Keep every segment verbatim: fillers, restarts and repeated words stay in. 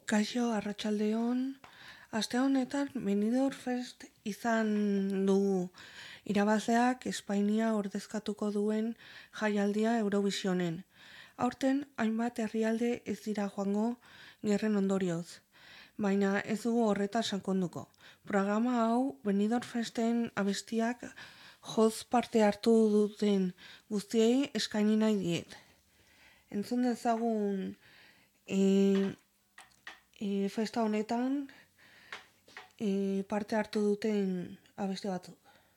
Kaixo, arratsaldeon. Aste honetan Benidorm Fest izan du irabazleak Espainia ordezkatuko duen jaialdia Eurovisionen. Aurten hainbat herrialde ez dira joango gerren ondorioz, baina ez dugu horretaz sakonduko. Programa hau Benidorm Festen abestiak joz parte hartu duten guztiei eskaini nahi diet. Entzun dezagun e, e, festa honetan e, parte hartu duten abesti batzuk.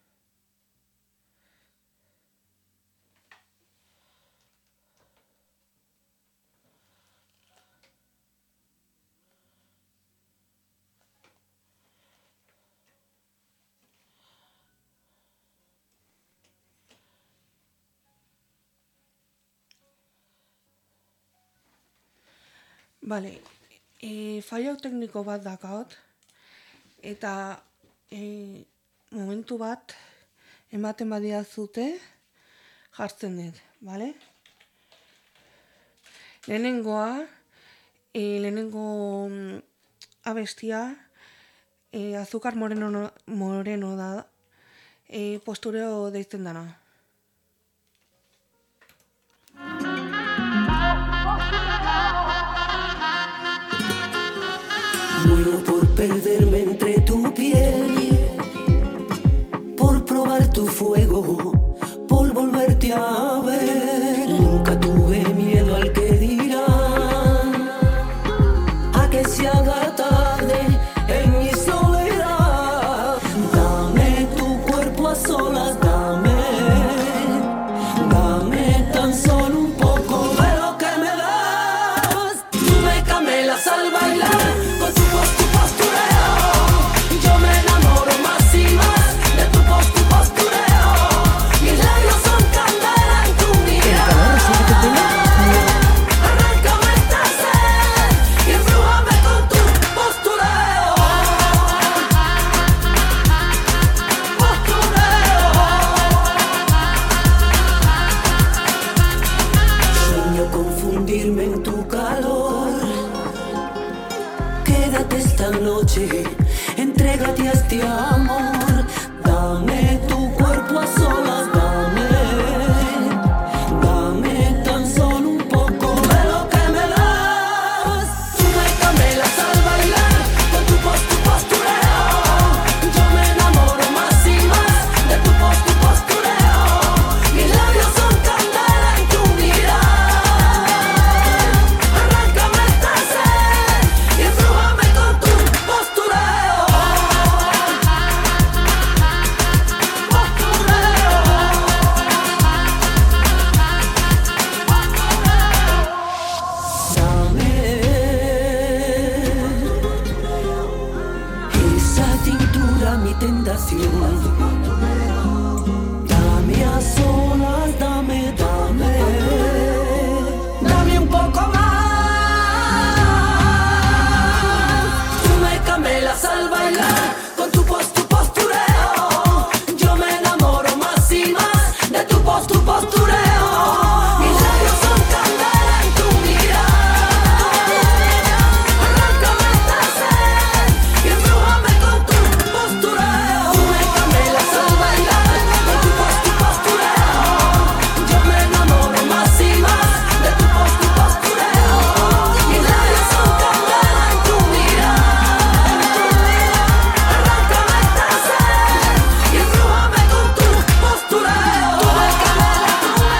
Bale, e, fallo tekniko bat dakaot, eta e, momentu bat ematen badiazute jartzen dut, bale? Lehenengoa, e, lehenengo mm, abestia, e, Azúcar Moreno, moreno da, e, postureo deitzen dana. Muero por perderme entre tu piel, por probar tu fuego, por volverte a ver. Nunca tuve miedo al que dirán, a que se haga tarde en mi soledad. Dame tu cuerpo a solas, dame, dame tan solo un poco de lo que me das. Tú me camelas al bailar. En tu calor, quédate esta noche, entrégate a este amor, dame tu cuerpo a solas, dame, dame tan solo un poco de lo que me das. Tú me camelas al bailar con tu post, tu postureo, yo me enamoro más y más de tu post, tu postureo, mis labios son candela en tu mirada. Dame a solas, dame, dame, dame un poco más. Tú me camelas al bailar con tu post, tu postureo, yo me enamoro más y más de tu post, tu postureo. Mis labios son candela en tu mirada. Arráncame esta sed y embrújame con tu postureo. Tú me camelas al bailar con tu post, tu postureo, yo me enamoro más y más de tu post, tu postureo. Mis labios son candela en tu mirada. Arráncame esta sed y embrújame con tu postureo. Tú me camelas, tú me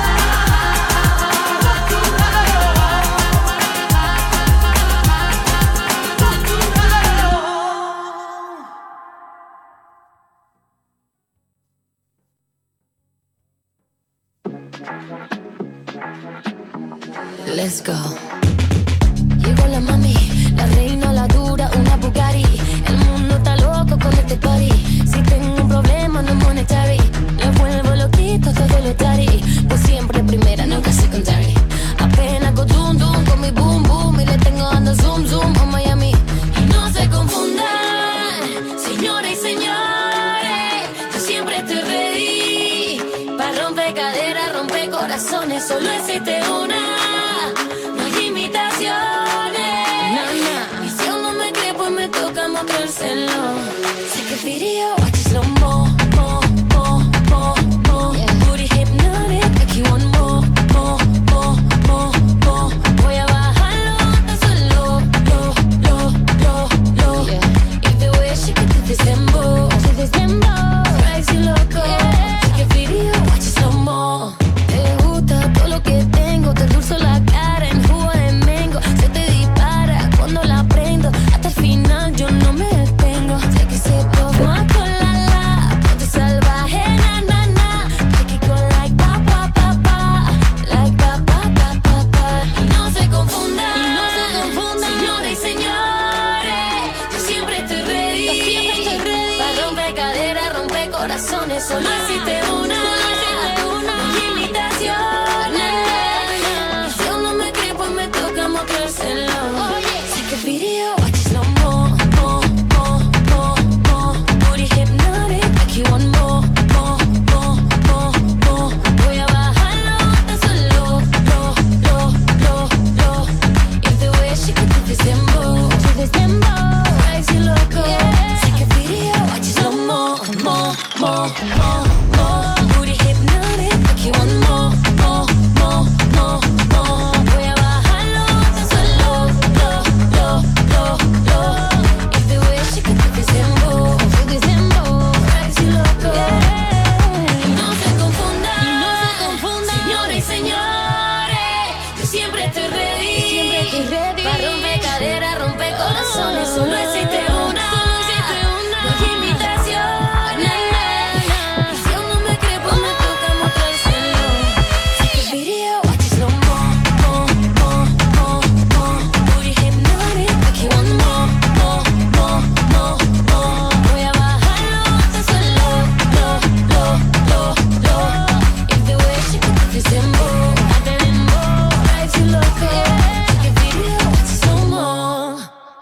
Let's go. Llegó la mami, la reina, la dura, una Bugatti. El mundo está loco con este party. Si tengo un problema no monetary, le vuelvo loquito todo lo tari. Pues siempre primera, nunca secondary. Apenas con dum dum, con mi boom boom. Y le tengo dando zoom zoom a Miami. Y no se confundan, señores y señores, yo siempre estoy ready para romper caderas, romper corazones. Solo existe una, no hay imitaciones. Na, na. solo existe una, no hay imitaciones. Y si aún no me cree, pues me toca mostrárselo. Take a video, watch it slow mo, mo, mo, mo, mo. Booty hypnotic, like you want more, more, more, more, more. Voy a bajarlo hasta solo, lo, lo, lo, lo. If the way she could do this dembow, do this dembow, drives you loco. Take a video, watch it slow mo, mo, mo, mo, mo. Booty hypnotic, like you want more, more, more, more, more. Voy a bajarlo hasta solo, lo, lo, lo, lo. If the way she could do this dembow, do this dembow, drives you loco. Y no se confundan, y no se confundan, señoras y señores, yo siempre estoy ready, siempre estoy ready. Pa' romper caderas, romper corazones, solo existe una, solo existe una, no hay imitaciones. Y si aún no me cree, pues me toca mostrárselo. Take a video, watch it slow mo, mo, mo, mo, mo. Booty hypnotic, like you want more, more, more, more, more. Voy a bajarlo hasta solo, lo, lo, lo, lo. If the way she could do this dembow, the dembow, drives you loco. Take a video, watch it slow mo.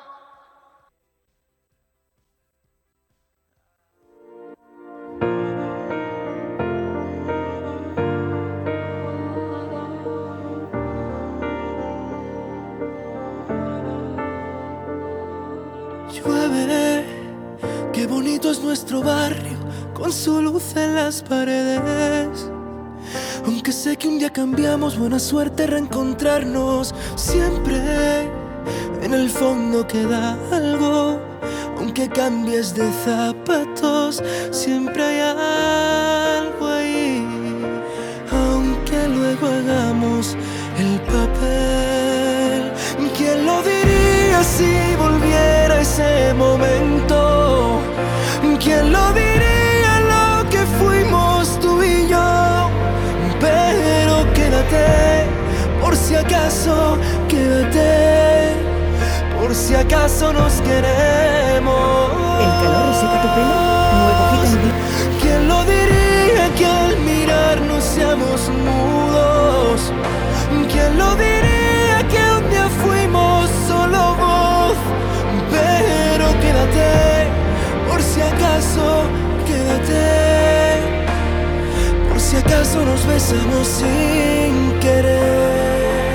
Llueve, qué bonito es nuestro barrio, con su luz en las paredes. Aunque sé que un día cambiamos, buena suerte reencontrarnos. Siempre en el fondo queda algo. Aunque cambies de zapatos, siempre hay algo ahí. Aunque luego hagamos el papel, ¿quién lo diría si volviera ese momento? ¿Quién lo diría lo que fuimos tú y yo? Pero quédate, por si acaso, quédate, por si acaso nos queremos. El calor reseca tu pelo, nuevo hit en Billboard. ¿Quién lo diría que al mirarnos seamos mudos? ¿Quién lo diría que un día fuimos solo voz? Pero quédate, por si acaso, quédate, por si acaso nos besamos sin querer.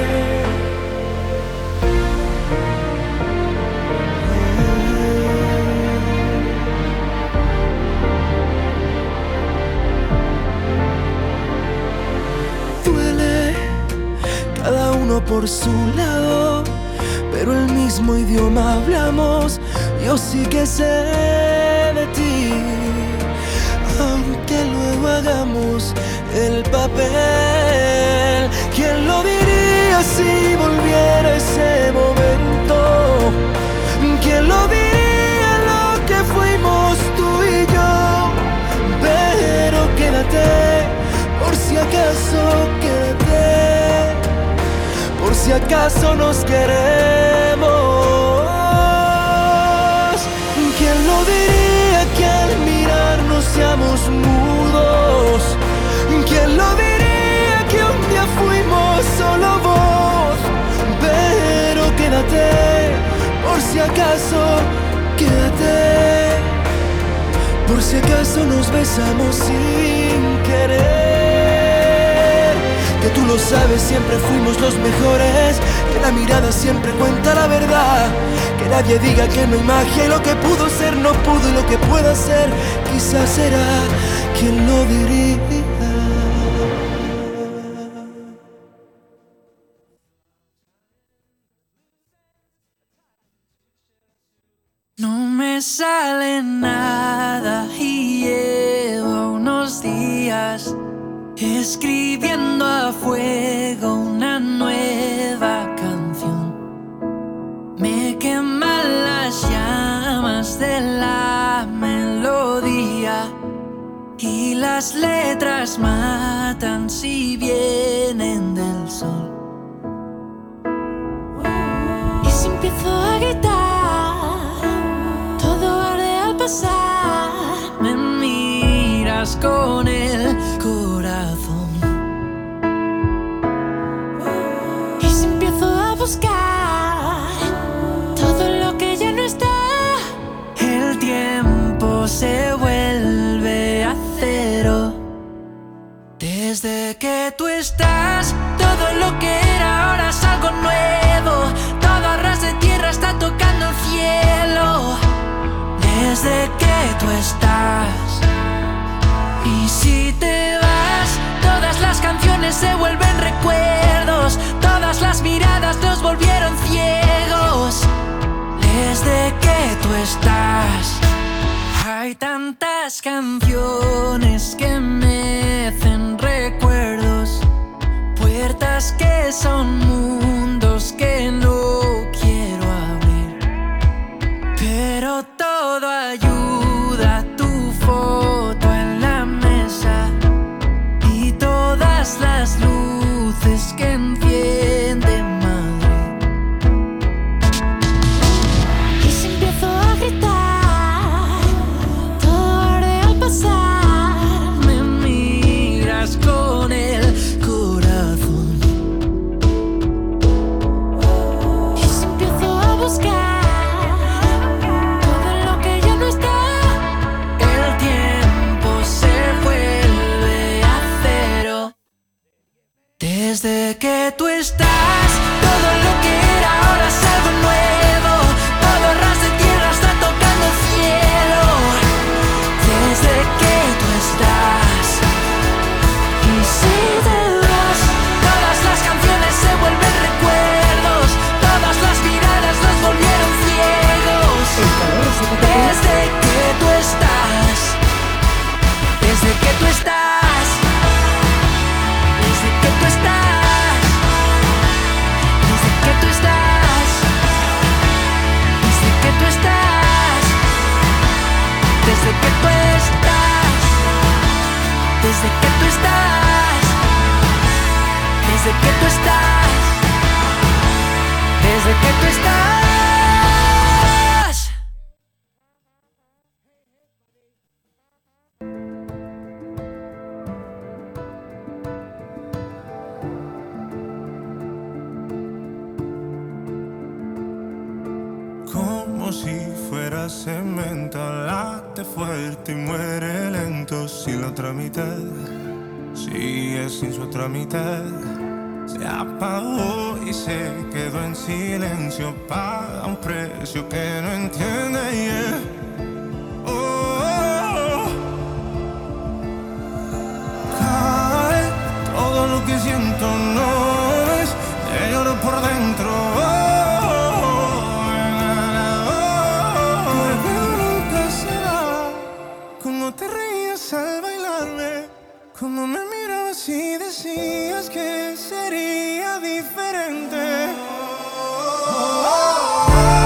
Duele, cada uno por su lado, pero el mismo idioma hablamos. Yo sí que sé de ti, aunque luego hagamos el papel. ¿Quién lo diría si volviera ese momento? ¿Quién lo diría lo que fuimos tú y yo? Pero quédate, por si acaso, quédate, por si acaso nos queremos. ¿Quién lo diría que al mirarnos seamos mudos? ¿Quién lo diría que un día fuimos solo voz? Pero quédate, por si acaso, quédate, por si acaso nos besamos sin querer. Que tú lo sabes, siempre fuimos los mejores, que la mirada siempre cuenta la verdad. Que nadie diga que no hay magia y lo que pudo ser no pudo y lo que pueda ser quizás será. ¿Quién lo diría? No me sale nada y llevo unos días escribiendo a fuego una nueva canción. Me queman las llamas de la melodía y las letras matan si vienen del sol. Y si empiezo a gritar, todo arde al pasar. Me miras con Desde que tú estás, todo lo que era ahora es algo nuevo. Todo a ras de tierra está tocando el cielo. Desde que tú estás. Y si te vas, todas las canciones se vuelven recuerdos. Todas las miradas nos volvieron ciegos. Desde que tú estás. Hay tantas canciones que mecen recuerdos, puertas que son mundos que no quiero abrir, pero todo ayuda, tu foto en la mesa y todas las luces que enciende Madrid. Y si empiezo a gritar, me miras con el corazón. y si empiezo a buscar todo lo que ya no está, El tiempo se vuelve a cero. Desde que tú estás, todo lo que era ahora es algo nuevo. Todo a ras de tierra está tocando el cielo. Desde que tú estás. Y si te vas, todas las canciones se vuelven recuerdos. Todas las miradas nos volvieron ciegos. Desde que tú estás. Desde que tú estás. Desde que tú estás. Desde que tú estás. Desde que tú estás. Desde que tú estás. Desde que tú estás. Desde que tú estás. Desde que tú estás. Como si fuera cemento, late fuerte y muere lento. Si la otra mitad sigue sin su otra mitad, se apagó y se quedó en silencio. Paga un precio que no entiende, yeah. Oh, oh, oh. Cae todo lo que siento, no es, te lloro por dentro. Oh. Te reías al bailarme, como me mirabas y decías que sería diferente. Oh, oh, oh,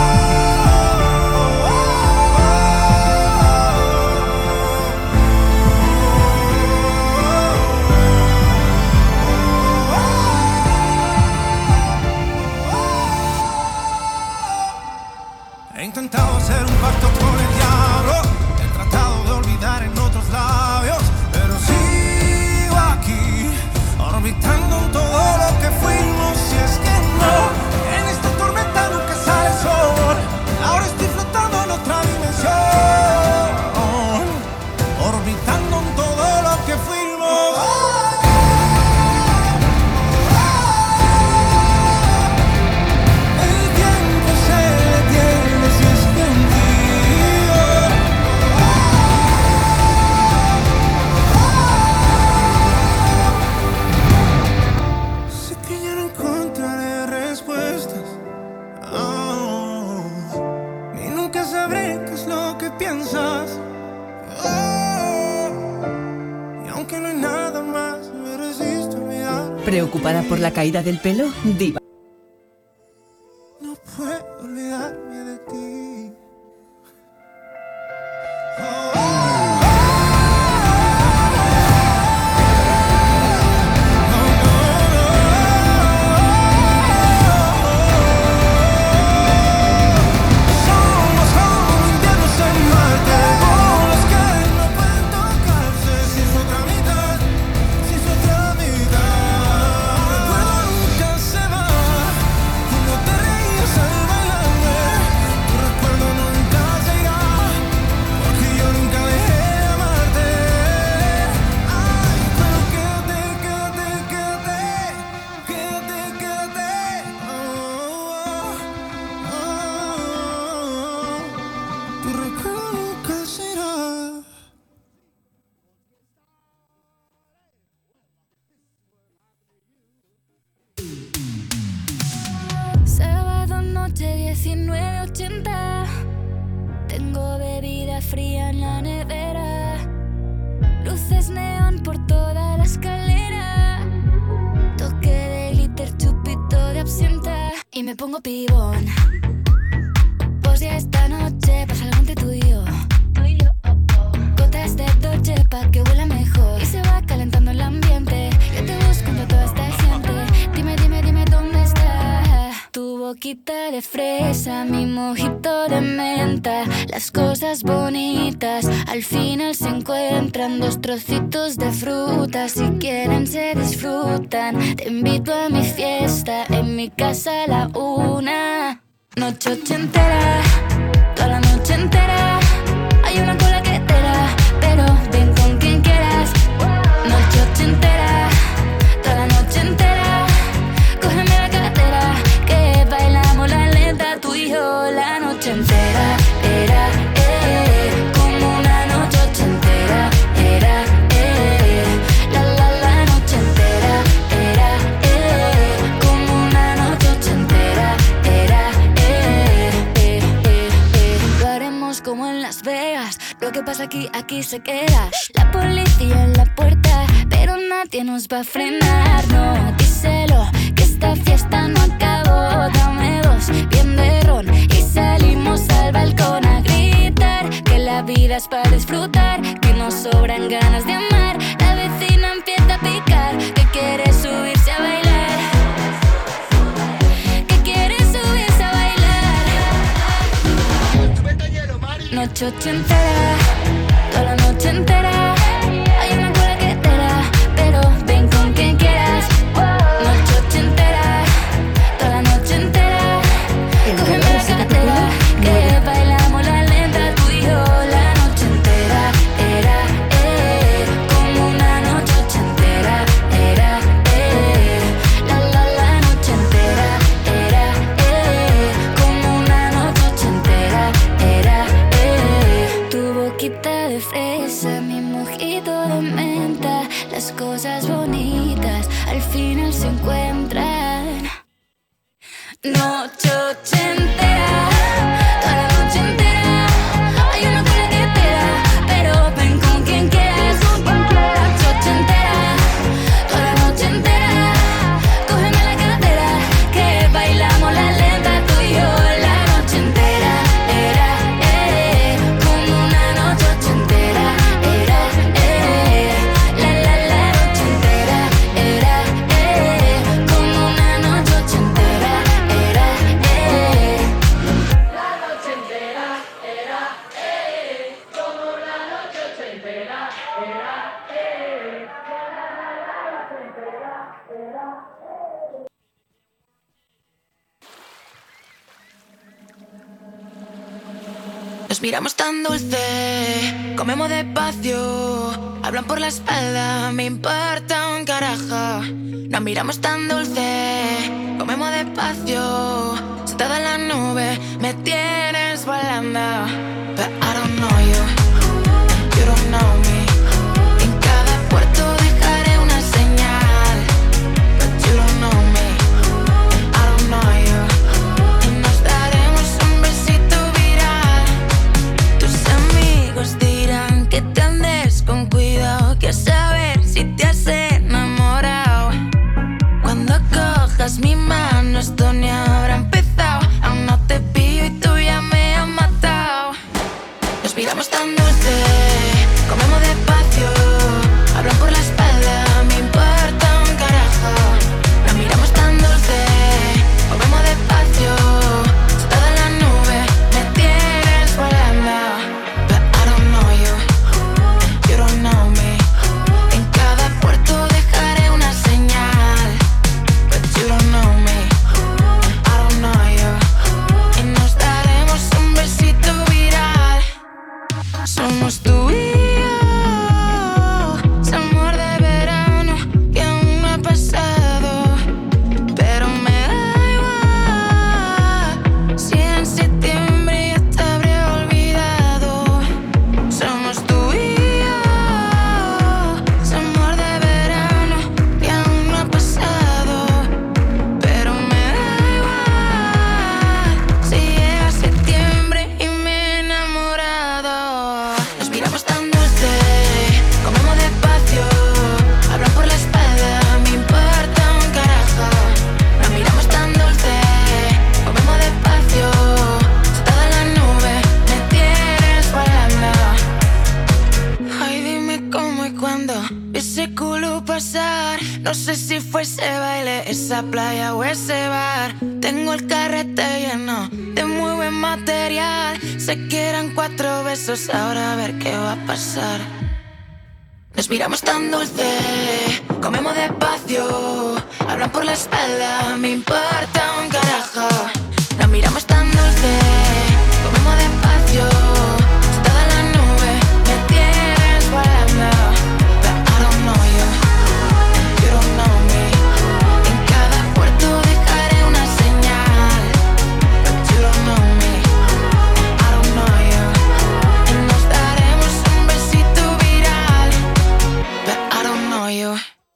oh. He intentado hacer un pacto con el diablo. En otros labios, pero sigo aquí, orbitando en todo lo que fuimos. Y es que no, en esta tormenta nunca sale el sol. Ahora estoy flotando en otra dimensión, orbitando en todo lo que fuimos. El tiempo se detiene si es contigo. Piensas, oh, y aunque no hay nada más, me resisto a olvidar. ¿Preocupada por la caída del pelo? Diva. No puedo olvidarme de ti. Oh, oh. noche diecinueve ochenta. Tengo bebida fría en la nevera, luces neón por toda la escalera, toque de glitter, chupito de absenta y me pongo pibón. Pues ya esta noche pasa algo entre tú y yo. Gotas de Dolce pa' que huela mejor y se va calentando el ambiente. Yo te busco entre toda esta gente. Dime, dime, dime dónde está tu boquita de fresa, mi mojito de menta. Las cosas bonitas al final se encuentran, dos trocitos de fruta, si quieren se disfrutan. Te invito a mi fiesta, en mi casa a la una. Noche ochentera, toda la noche entera. Hay una cola que te da, pero ven con quien quieras. Noche ochentera, toda la noche entera. Cógeme la cartera, que bailamos la lenta, tú y yo la noche entera. Era, eh, como una noche ochentera. Era, eh, la la la noche entera. Era, eh, como una noche ochentera. Era, eh, eh, eh, eh. Lo haremos como en Las Vegas. Lo que pasa aquí, aquí se queda. La policía en la puerta, pero nadie nos va a frenar. No, díselo, que esta fiesta no acabó. Dame dos, bien de ron y salimos al balcón a gritar que la vida es para disfrutar, que nos sobran ganas de amar. La vecina empieza a picar, que quiere subirse a bailar, que quiere subirse a bailar. Noche ochentera, toda la noche entera. Hay una cola que te da, pero ven con quien quieras. Noche ochentera, toda la noche entera. Cógeme la cartera, que bailamos la lenta, tú y yo la noche entera. Era, eh, como una noche ochentera. Era, eh, la la la noche entera. Era, eh, como una noche ochentera. Era, eh, tu boquita de fresa, mi mojito de menta. Las cosas bonitas al final se encuentran. Noche ochentera, toda la noche entera. Hay una cola que te da, pero ven con quien quieras. Noche ochentera, toda la noche entera. Cógeme la cartera, que bailamos la lenta, tú y yo la noche entera. Era, eh, como una noche ochentera. Era, eh, la la la noche entera. Era, eh, como una noche ochentera. Era, eh, la noche entera. Era, eh, como la noche ochentera. Era, eh, la la la noche entera. Era. Nos miramos tan dulce, comemos despacio. Hablan por la espalda, me importa un carajo. Nos miramos tan dulce, comemos despacio. Sentada en la nube, me tienes volando. But I don't know you, you don't know me. En cada puerto dejaré una señal. But you don't know me, I don't know you. Y nos daremos un besito viral. Tus amigos dirán que te andes con cuidado, que a saber si te has enamorado. Cuando cojas mi mano esto ni habrá empezado. Aún no te pillo y tú ya me has matado. sé si fue ese baile, esa playa o ese bar. Tengo el carrete lleno de muy buen material. Sé que eran cuatro besos, ahora a ver qué va a pasar. Nos miramos tan dulce, comemos despacio. Hablan por la espalda, me importa un carajo. Nos miramos tan dulce, comemos despacio. Toda la nube me tienes volando. But I don't know you, you don't know me. En cada puerto dejaré una señal. But you don't know me, I don't know you. Y nos daremos un besito viral. But I don't know you.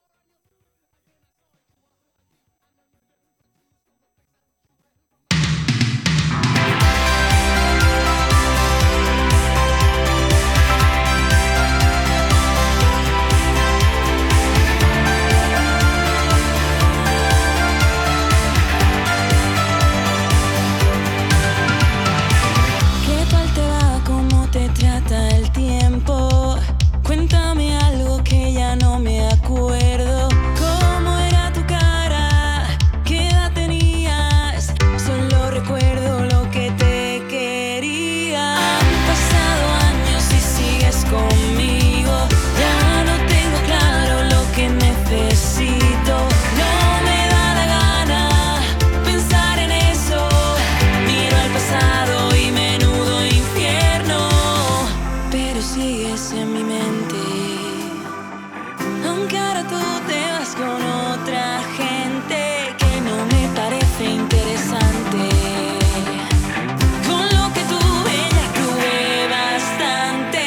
¿Qué tal te va? ¿Cómo te trata el tiempo? Cuéntame algo que ya no me acuerdo. ¿Cómo era tu cara? ¿Qué edad tenías? Solo recuerdo lo que te quería. Han pasado años y sigues conmigo. Ya no tengo claro lo que necesito. No me da la gana pensar en eso. Miro al pasado y menudo infierno. Pero sigues en mi mente. Aunque ahora tú te vas con otra gente que no me parece interesante. Con lo que tuve ya tuve bastante.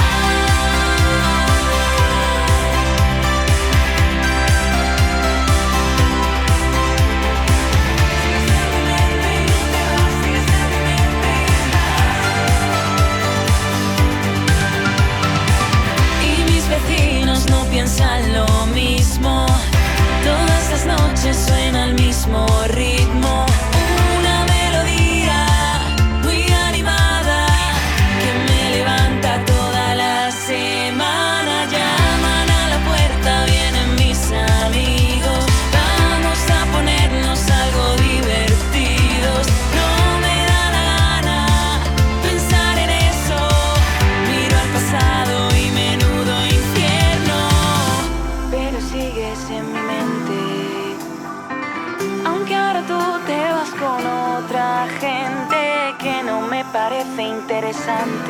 Y mis vecinos no piensan lo mismo. Todas las noches suena el mismo ritmo. Una melodía muy animada que me levanta toda la semana. Llaman a la puerta, vienen mis amigos. Vamos a ponernos algo divertidos. No me da la gana pensar en eso. Miro al pasado y menudo infierno. Pero sigues en mi mente. Aunque ahora tú te vas con otra gente que no me parece interesante.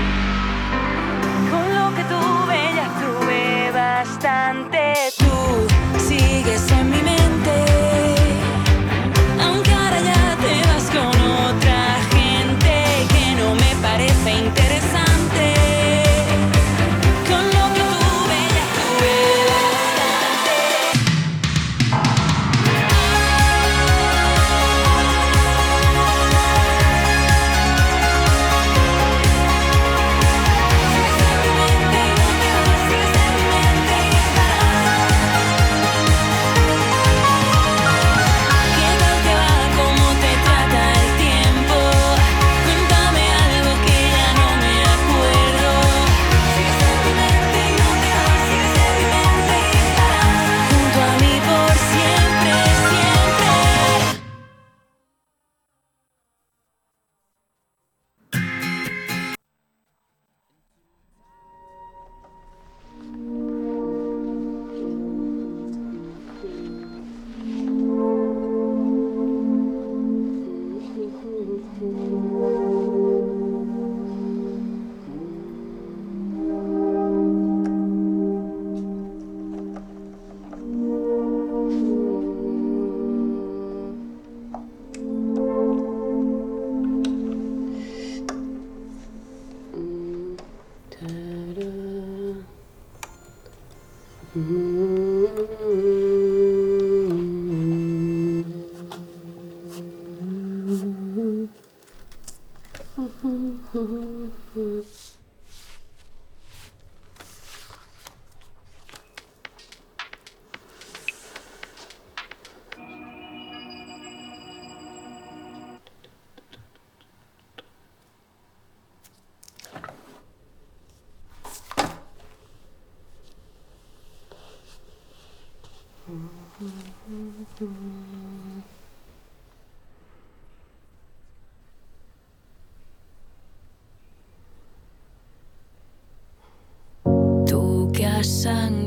Con lo que tuve ya tuve bastante. Tú sigues en mi mente. Aunque ahora ya te vas con otra gente que no me parece interesante. Con lo que tuve ya tuve bastante. ¿Qué tal te va? ¿Cómo te trata el tiempo? Cuéntame algo que ya no me acuerdo. Sigues en mi mente y no te vas. Sigues en mi mente y estarás junto a mí por siempre, siempre.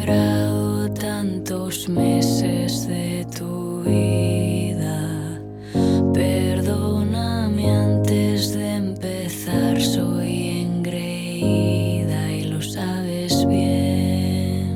sangrado tantos meses de tu vida. Perdóname antes de empezar, soy engreída y lo sabes bien.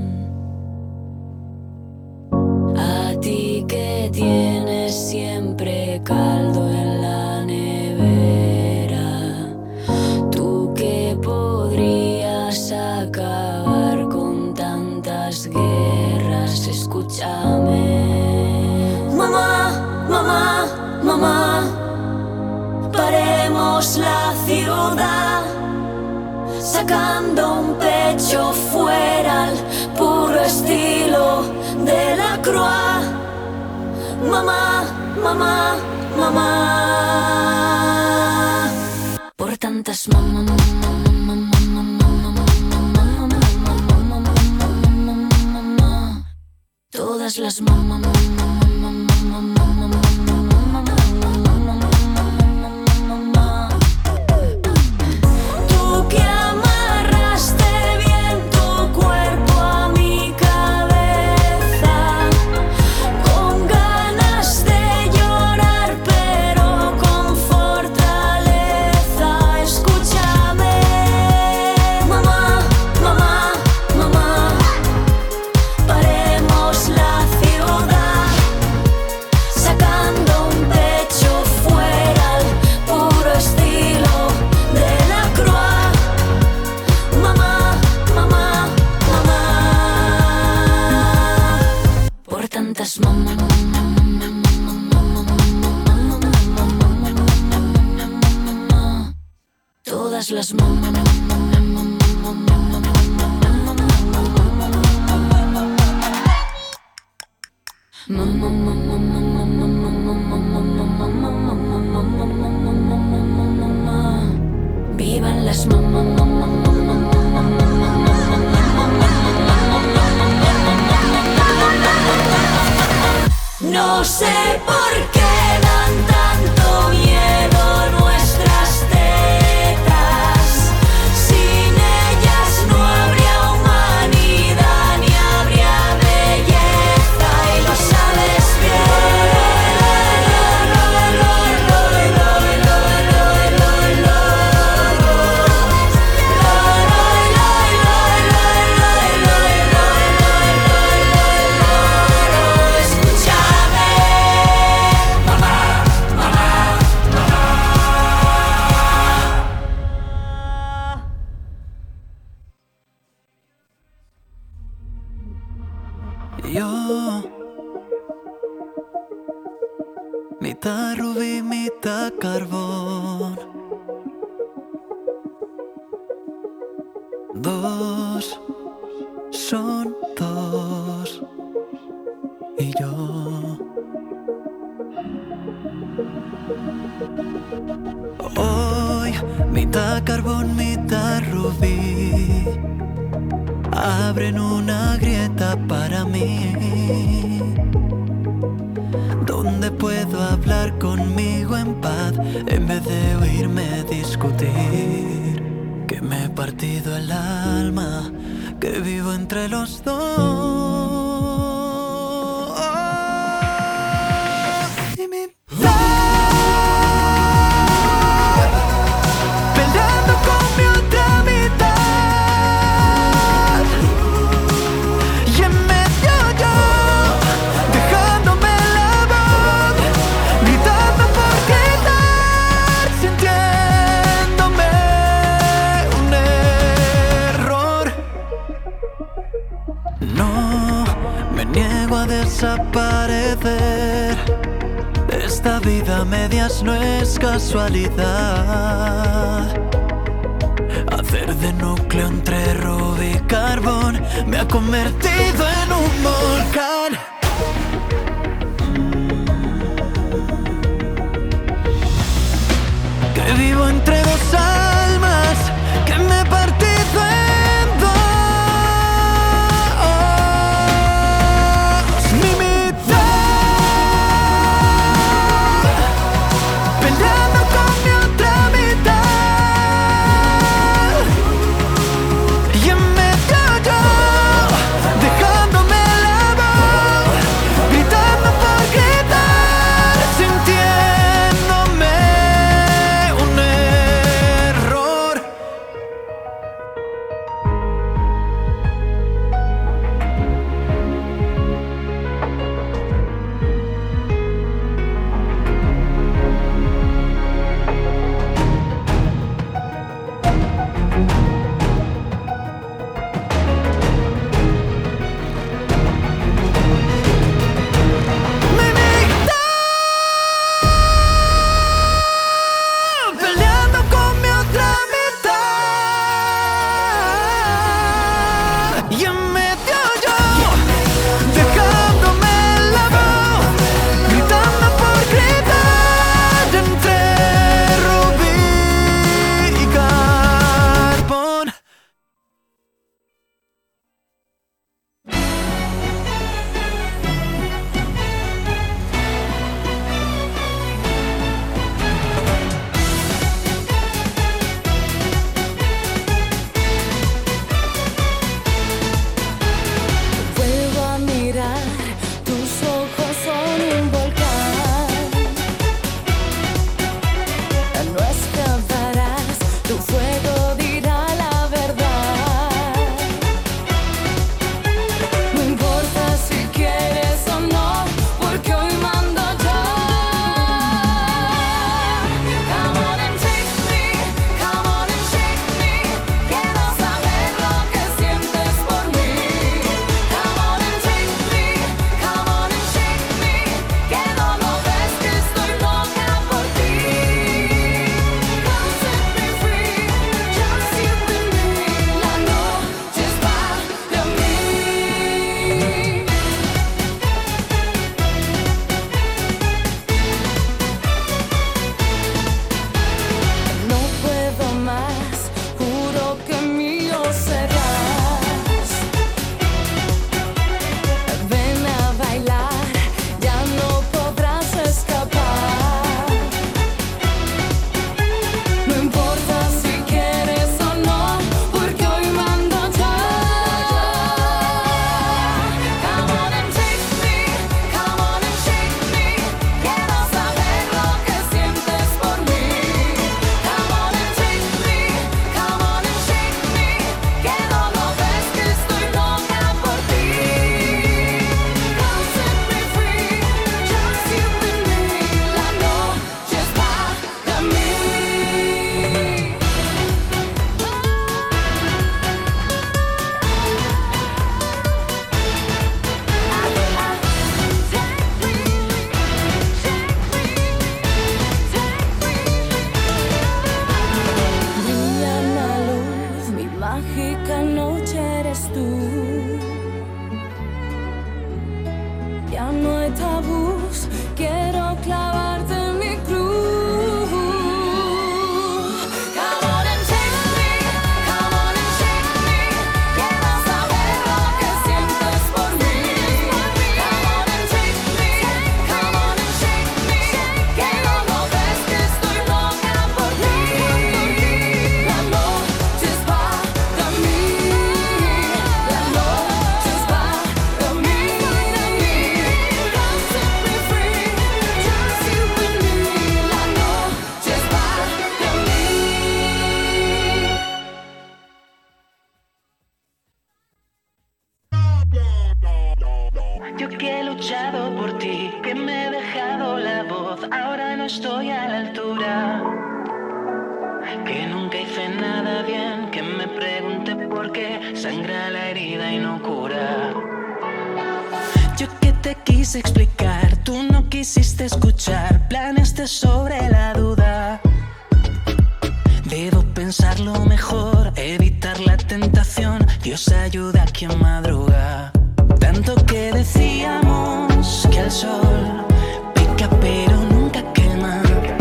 A ti que tienes siempre caldo en la nevera, tú que podrías acabar con tantas guerras, escúchame. Mamá, mamá, mamá, paremos la ciudad, sacando un pecho fuera al puro estilo de la Croix. Mamá, mamá, mamá, por tantas mamá, mamá, mamá, mamá, todas las mamá, mamá, mamá, mamá, mamá. Tú que amarraste bien tu cuerpo a mi cabeza, con ganas de llorar pero con fortaleza, escúchame. Mamá, mamá, mamá, paremos la ciudad, sacando un pecho fuera al puro estilo de la Croix. Mamá, mamá, mamá, por tantas mamá, mamá, mamá, todas las mamá, mamá, vivan las mamá, mamá, no sé por qué dan tanto miedo nuestras tetas. Sin ellas no habría humanidad ni habría belleza, y lo sabes Yo, mitad rubí, mitad carbón. Dos son dos y yo. Hoy, mitad carbón, mitad rubí, abren una grieta para mí, donde puedo hablar conmigo en paz en vez de oírme discutir. Que me he partido el alma, que vivo entre los dos. Y mi peleando con mi otra mitad, y en medio yo, dejándome la voz, gritando por gritar, sintiéndome un error. No, me niego a desaparecer. Esta vida a medias no es casualidad. Hacer de núcleo entre rubí y carbón me ha convertido en un volcán. Que vivo entre dos almas, que me he partido en dos. Mi mitad, peleando con mi otra mitad, y en medio yo, dejando Yo que he luchado por ti, que me he dejado la voz, ahora no estoy a la altura. Que nunca hice nada bien, que me pregunté por qué sangra la herida y no cura. Yo que te quise explicar, tú no quisiste escuchar, planeaste sobre la duda. Debo pensarlo mejor, evitar la tentación, Dios ayuda a quien madruga. Tanto que decíamos que el sol pica pero nunca quema.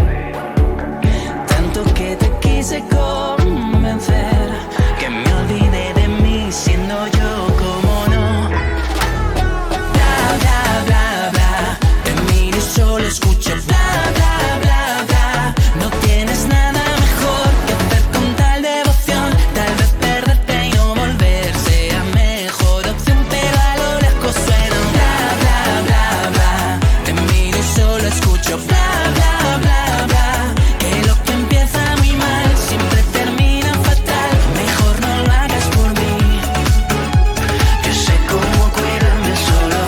Tanto que te quise convencer, que me olvidé de mí siendo yo como no. Bla, bla, bla, bla, te miro y solo escucho bla, bla, bla, bla. No tienes nada mejor que hacer con tal devoción. Tal vez perderte y no volver sea mejor opción, pero a lo lejos suena un bla, bla, bla, bla. Te miro y solo escucho bla, bla, bla, bla. Que lo que empieza muy mal siempre termina fatal. Mejor no lo hagas por mí. Yo sé cómo cuidarme solo.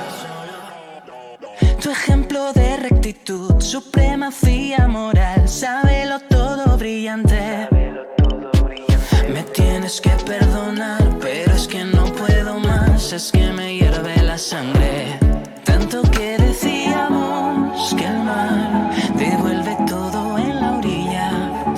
Tu ejemplo de rectitud, supremacía moral, sábelo todo brillante. Me tienes que perdonar, pero es que no puedo más, es que me hierve la sangre. Tanto que decíamos que el mar devuelve todo en la orilla.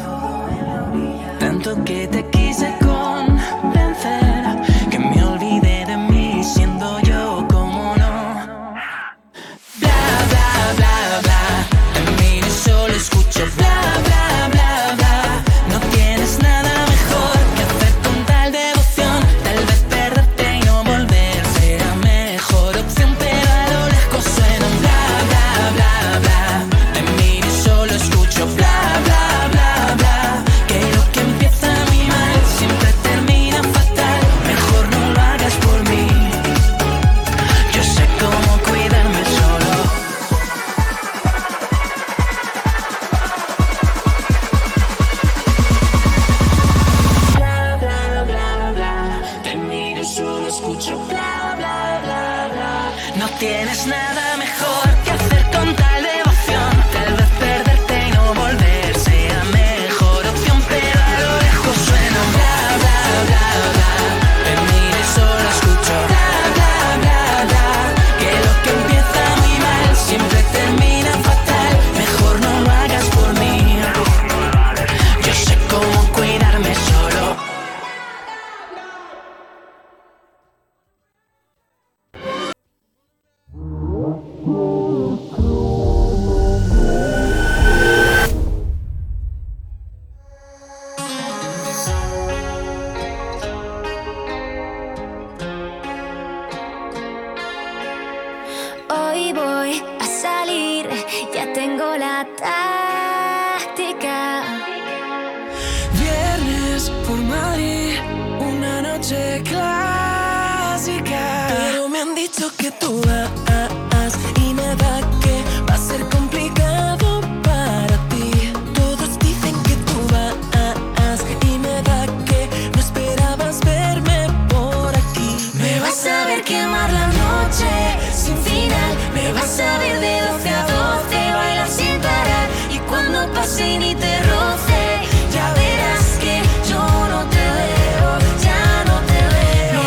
Tanto que te quise convencer, que me olvidé de mí siendo yo como no. Bla, bla, bla, bla, te miro y solo escucho bla, bla, bla, bla. No tienes nada mejor que hacer con tal devoción. Tal vez perderte y no volver será mejor opción, pero a lo lejos suena un bla, bla, bla, bla. Te miro y solo escucho bla, bla, bla, bla. Que lo que empieza muy mal siempre termina fatal. Mejor no lo hagas por mí. Yo sé cómo cuidarme solo. Bla, bla, bla, bla. Te miro y solo escucho bla, bla, bla, bla. No tienes nada mejor que hacer con tal devoción. Tal vez perderte y no volver sea mejor opción, pero a lo lejos suena un bla, bla, bla, bla. Te miro y solo escucho bla, bla, bla, bla. Que lo que empieza muy mal siempre termina fatal. Mejor no lo hagas por mí. Yo sé cómo cuidarme solo. Hoy voy a salir, ya tengo la táctica. Viernes por Madrid, una noche clásica. Pero me han dicho que tú vas y me da que va a ser complicado para ti. Todos dicen que tú vas y me da que no esperabas verme por aquí. Me vas a ver quemar la noche sin final. Me vas a ver de doce a doce bailar sin parar. Y cuando pase y ni te roce, ya verás que yo no te veo, ya no te veo.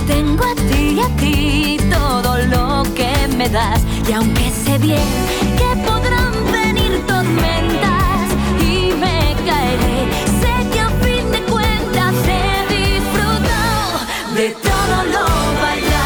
tengo a ti y a ti todo lo que me das. Y aunque sé bien que podrán venir tormentas y me caeré, sé que a fin de cuentas he disfrutado de todo lo bailado.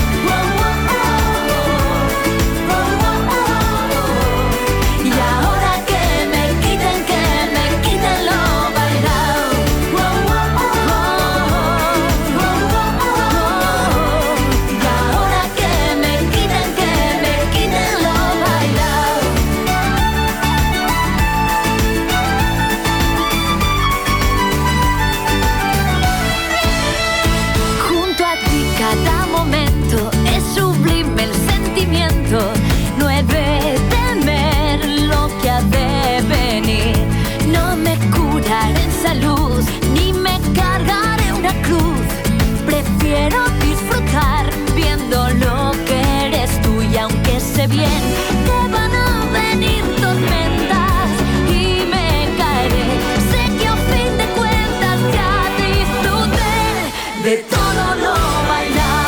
No he de temer lo que ha de venir. No me curaré en salud, ni me cargaré una cruz. Prefiero disfrutar viendo lo que eres tú. Y aunque sé bien que van a venir tormentas y me caeré, sé que a fin de cuentas ya disfruté de todo lo bailado.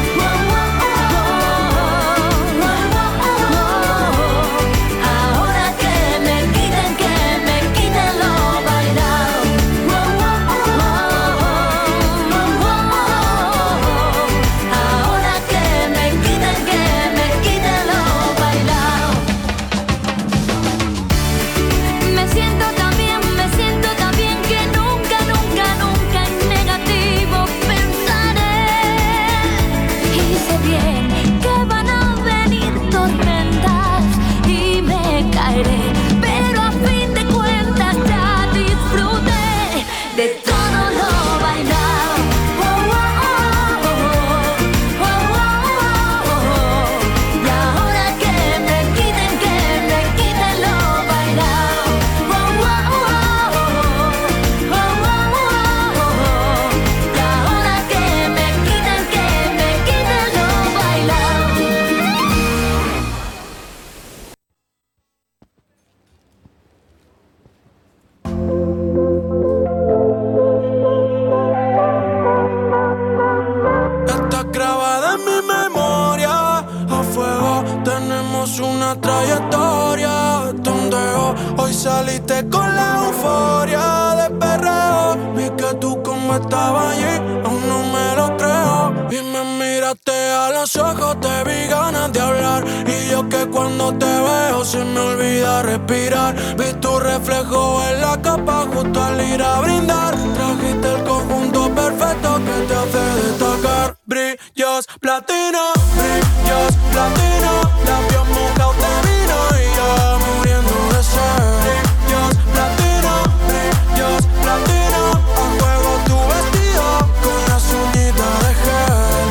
Saliste con la euforia de perreo. Vi que tú como estabas allí, aún no me lo creo. Y me miraste a los ojos, te vi ganas de hablar. Y yo que cuando te veo se me olvida respirar. Vi tu reflejo en la capa justo al ir a brindar. Trajiste el conjunto perfecto que te hace destacar. Brillos platino, brillos platino. Labios mojados de vino y yo muriendo de sed. Brillos platino, brillos platino. A juego tu vestido con las uñitas de gel.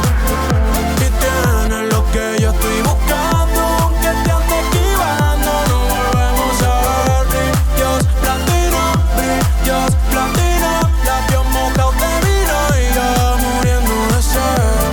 Y tienes lo que yo estoy buscando, aunque te ande esquivando, no volvemos a ver. Brillos platino, brillos platino. Labios mojados de vino y yo muriendo de sed.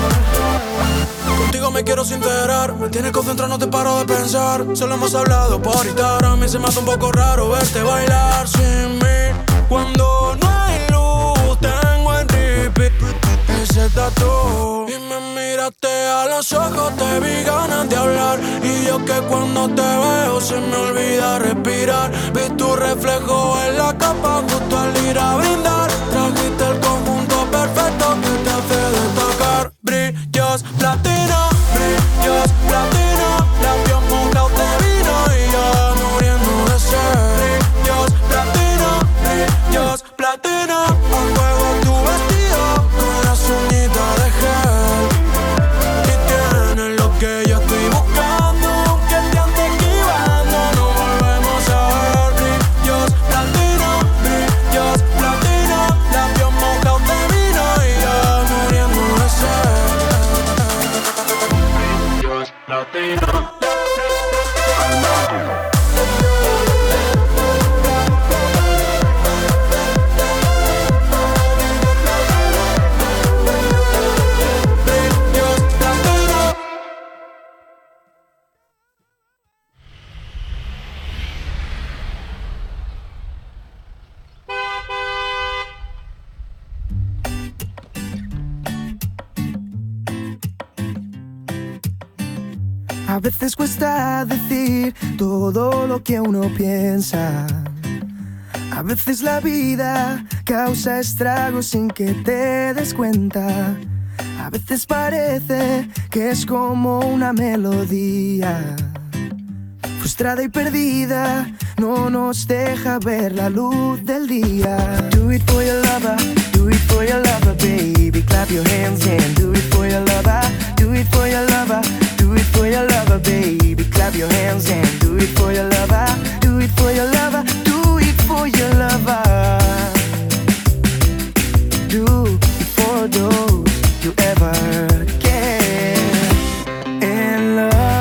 Contigo me quiero sincerar, me tienes concentrado, no te paro de pensar. Solo hemos hablado por Instagram y se me hace un poco raro verte bailar sin mí. Cuando no hay luz, tengo en repeat ese tatu. Y me miraste a los ojos, te vi ganas de hablar. Y yo que cuando te veo se me olvida respirar. Vi tu reflejo en la capa justo al ir a brindar. Trajiste el conjunto perfecto que te hace destacar. Brillos platino, brillos platino. Labios mojados de vino y yo muriendo de sed. Brillos platino, brillos platino. A juego tu vestido con las uñitas de gel. Y tienes lo que yo estoy buscando, aunque te ande esquivando, no volvemos a ver. Brillos platino, brillos platino. A veces cuesta decir todo lo que uno piensa. A veces la vida causa estragos sin que te des cuenta. A veces parece que es como una melodía. Frustrada y perdida, no nos deja ver la luz del día. Do it for your lover, do it for your lover, baby. Clap your hands and do it for your lover. Do it for your lover, do it for your lover, baby. Clap your hands and do it for your lover. Do it for your lover, do it for your lover. Do it for those you ever get in love.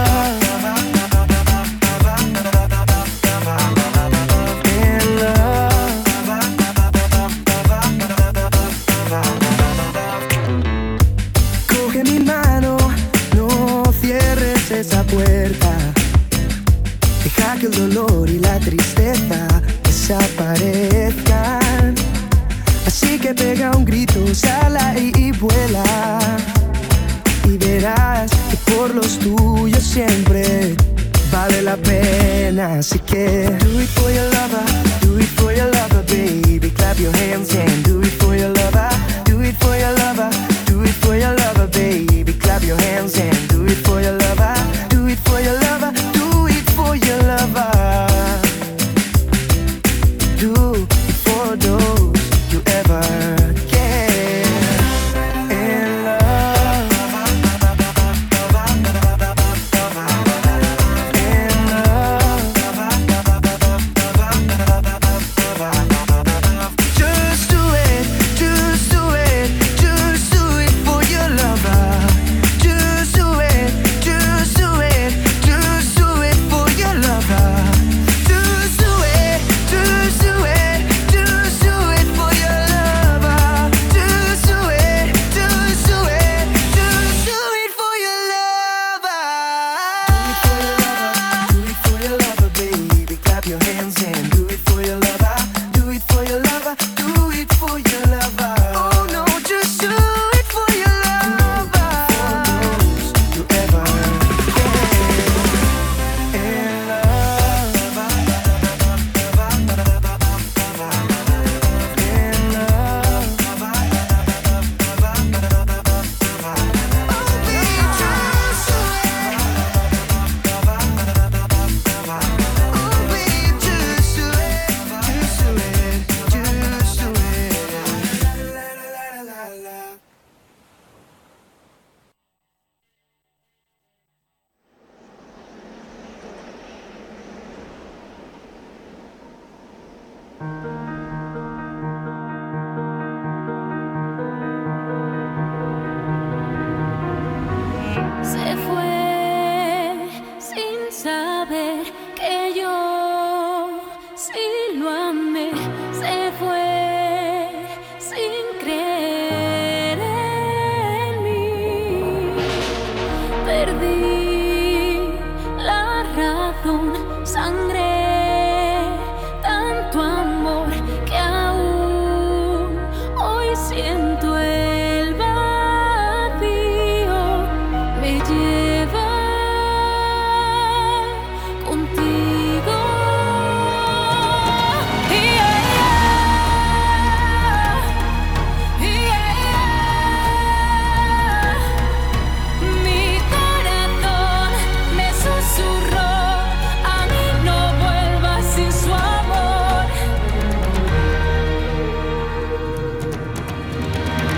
Esa puerta, deja que el dolor y la tristeza desaparezcan. Así que pega un grito, sala y, y vuela, y verás que por los tuyos siempre vale la pena. Así que do it for your lover, do it for your lover, baby. Clap your hands and do it for your lover. Do it for your lover, do it for your lover, baby. Clap your hands and do it for your lover. Do it for your lover, do it for your lover. Do it for those you ever get in love. In love. Just do it, just do it, just do it for your lover. Just do it, just do it, just do it for your lover. Just do it, just do it, just do it for your lover. Just do it, just do it, just do it for your lover. Do it for your lover, do it for your lover, baby. Clap your hands and do it for your lover. Do it for your lover, do it for your lover. Oh no, just do it for your lover. You ever get in love. In love. Oh, baby, just do it. Oh, baby, just do it. Just do it. Just do it. La, la, la, la, la. Se fue sin saber que yo sí lo amé. Se fue sin creer en mí. Perdí la razón, sangré tanto amor que aún hoy siento el vacío. Me lleva contigo. Yeah, yeah. Yeah. Mi corazón me susurró, a mí no vuelvas sin su amor.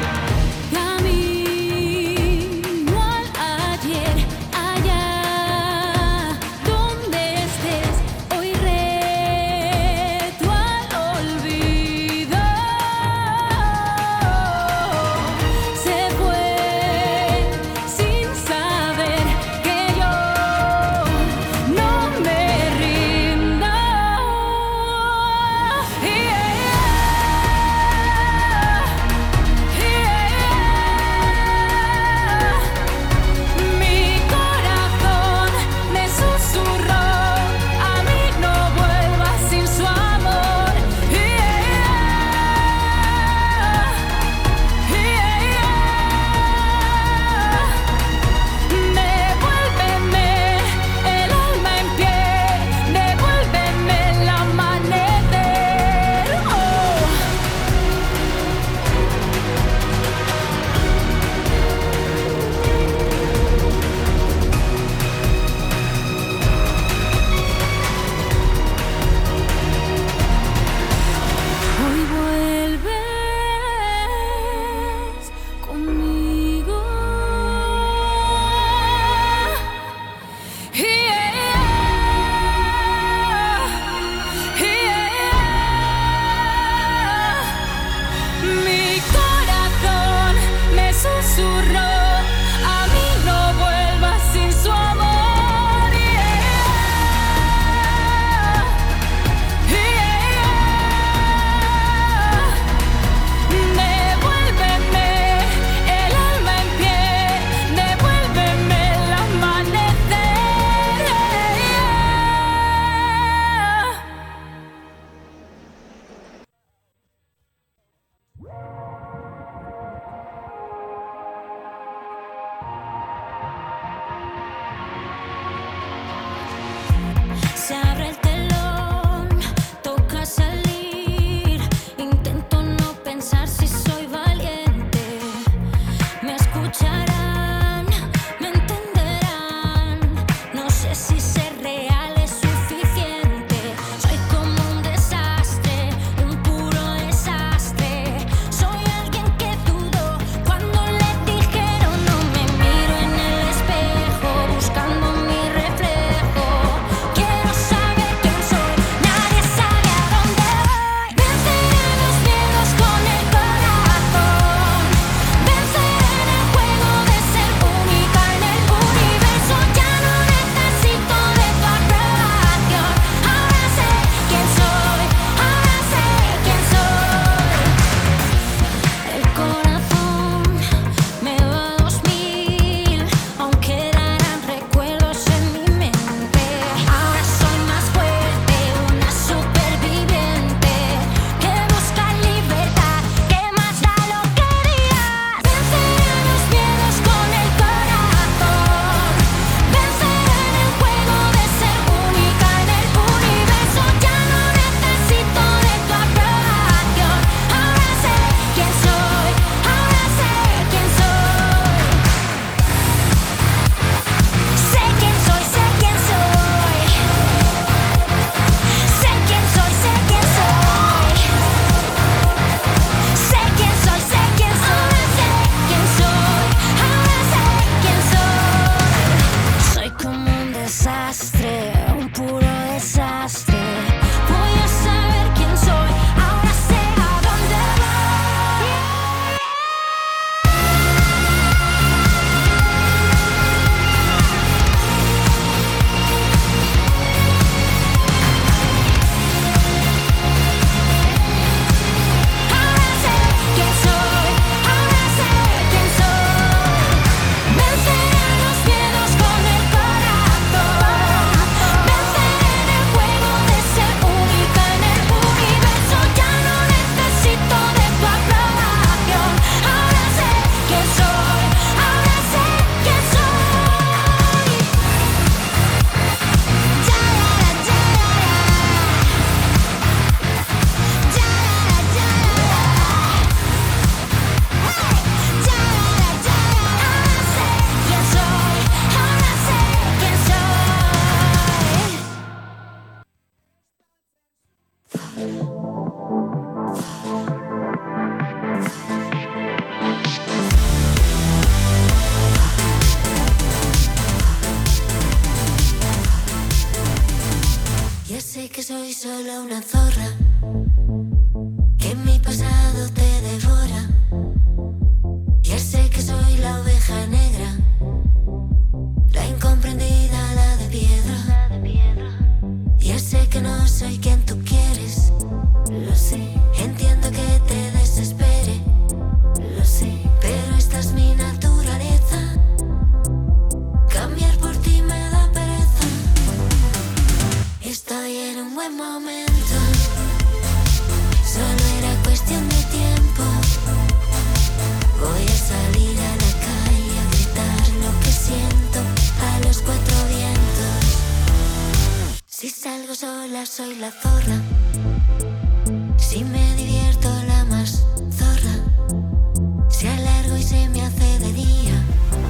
sola soy la zorra. Si me divierto la más zorra. Si alargo y se me hace de día.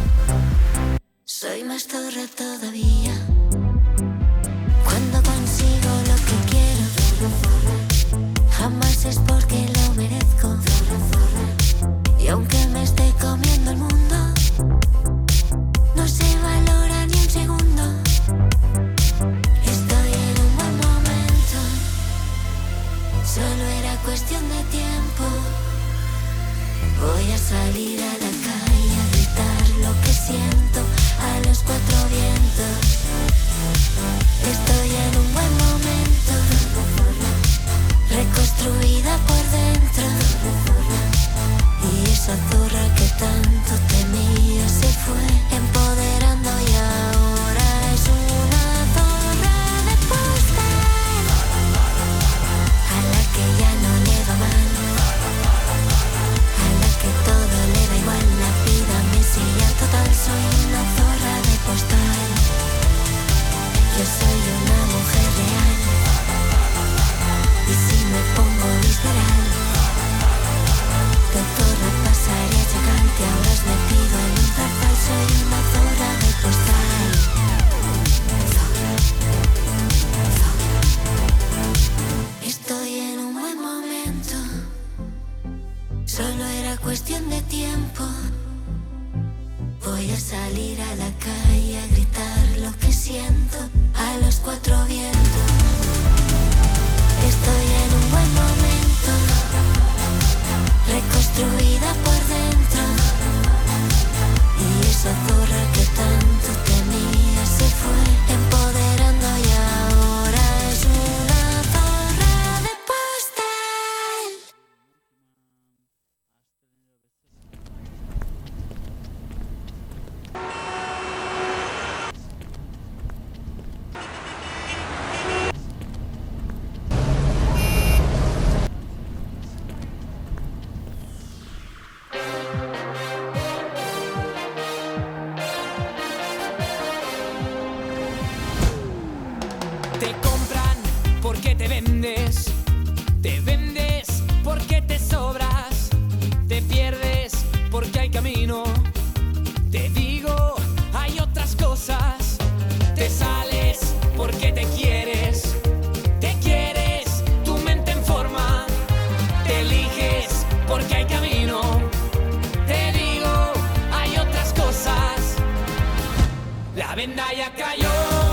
Soy más zorra todavía. Cuando consigo lo que quiero, jamás es porque lo merezco. Y aunque me esté comiendo el mundo, no se valora ni un segundo. Estoy en un buen momento. Solo era cuestión de tiempo. Voy a salir a la calle a gritar lo que siento a los cuatro vientos. Estoy en un buen momento. Reconstruida por dentro. Y esa zorra que tanto temía se fue empoderando y ahora es una zorra de postal, a la que ya no le va mal, a la que todo le da igual, la vida me sigue total. Soy una zorra de postal. Yo soy una mujer real. Y si me pongo visceral, de zorra pasaré a chacante. Ahora os metido en un zarzal. Soy una zorra de postal. Zorra, zorra. Estoy en un buen momento. Solo era cuestión de tiempo. Voy a salir a la calle a gritar lo que siento a los cuatro vientos. Estoy en un buen momento. Reconstruida por dentro. Y esa zorra que tanto temía se fue empoderando y ahora es una zorra de postal. Te compran porque te vendes, te vendes porque te sobras, te pierdes porque hay camino, te digo, hay otras cosas, te sales porque te quieres, te quieres, tu mente en forma, te eliges porque hay camino, te digo, hay otras cosas, la venda ya cayó.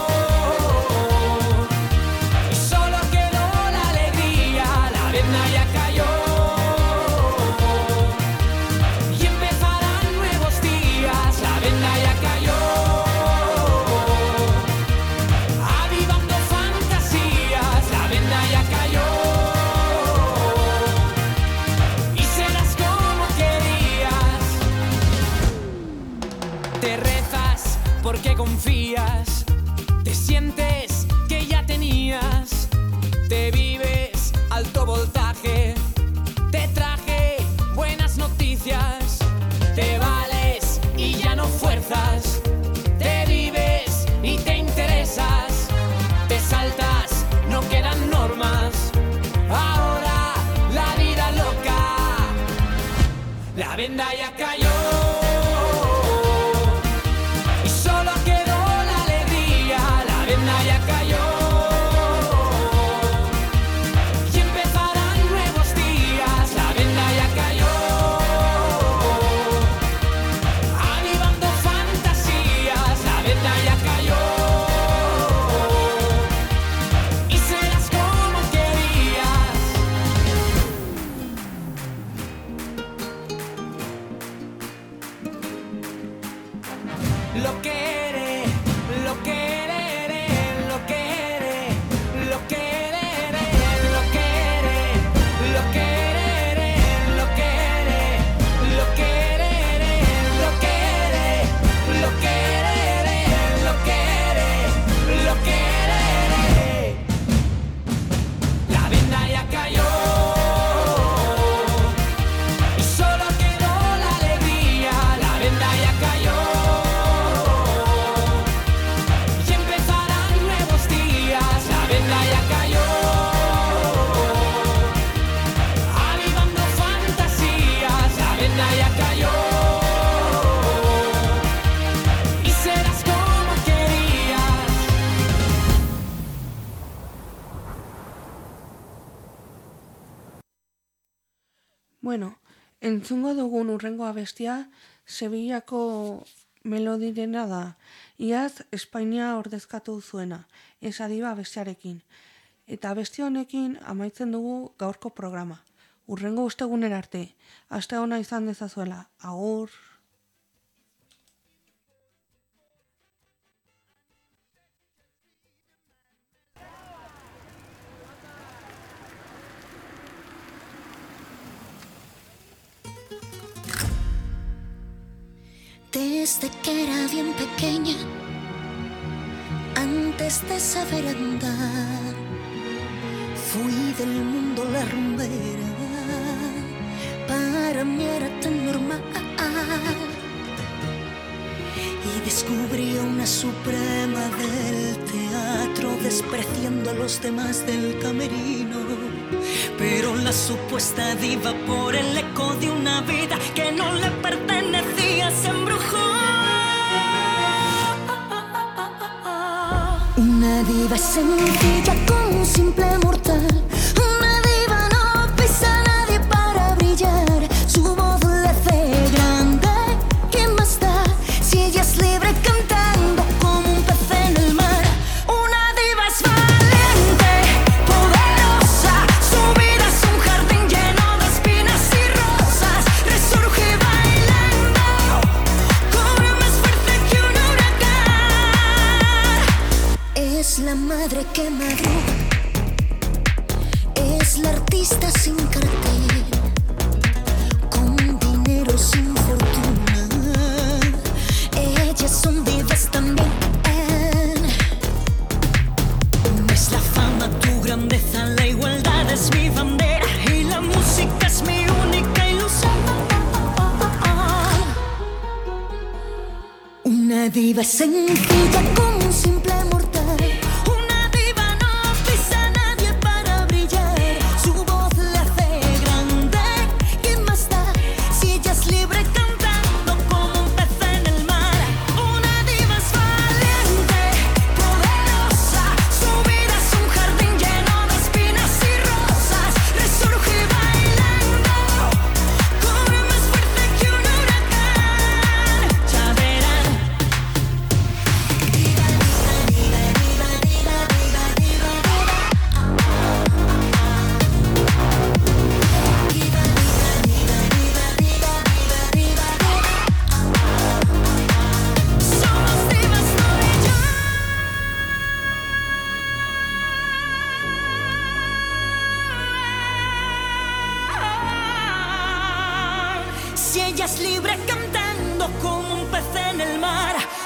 Porque confías, te sientes que ya tenías, te vives alto voltaje, te traje buenas noticias, te vales y ya no fuerzas, te vives y te interesas, te saltas, no quedan normas, ahora la vida loca, la venda ya cayó. Lo que eres, lo que eres, lo que eres, lo que eres, lo que eres, lo que eres, lo que eres, lo que eres, lo que eres, lo que eres, lo que eres, lo que eres. La venda ya cayó. Solo quedó la alegría, la venda ya cayó. Bueno, entzungo dugun urrengo abestia Sevillako melodiarena da, iaz Espainia ordezkatu zuena, Esadiba abestiarekin. Eta abesti honekin amaitzen dugu gaurko programa. Urrengo ostegunera arte, aste ona izan dezazuela. Agur! Desde que era bien pequeña, antes de saber andar, fui del mundo la rumbera, para mí era tan normal. Y descubrí a una suprema del teatro, despreciando a los demás del camerino. Pero la supuesta diva, por el eco de una vida que no le pertenecía, se embrujó. Una diva es sencilla como un simple mortal. Una diva no pisa a nadie para brillar. Su voz le hace grande. ¿Quién más da si ella es libre cantando como un pez en el mar? Una diva es valiente, poderosa. Su vida es un jardín lleno de espinas y rosas. Resurge bailando, cobra más fuerza que un huracán. Es la madre que madruga, es la artista sin cartel, con dinero sin fortuna. Ellas son divas también. No es la fama tu grandeza, la igualdad es mi bandera y la música es mi única ilusión. Una diva es sencilla como un simple mortal. Una diva no pisa a nadie para brillar. Su voz le hace grande. ¿Quién más da si ella es libre cantando como un pez en el mar? Una diva es valiente, poderosa. Su vida es un jardín lleno de espinas y rosas. Resurge bailando, cobra más fuerza que un huracán. Ya verán. Diva, diva, diva, diva, diva, diva, diva, diva, diva, diva, diva, diva, somos divas tú y yo. Si ella es libre cantando como un pez en el mar.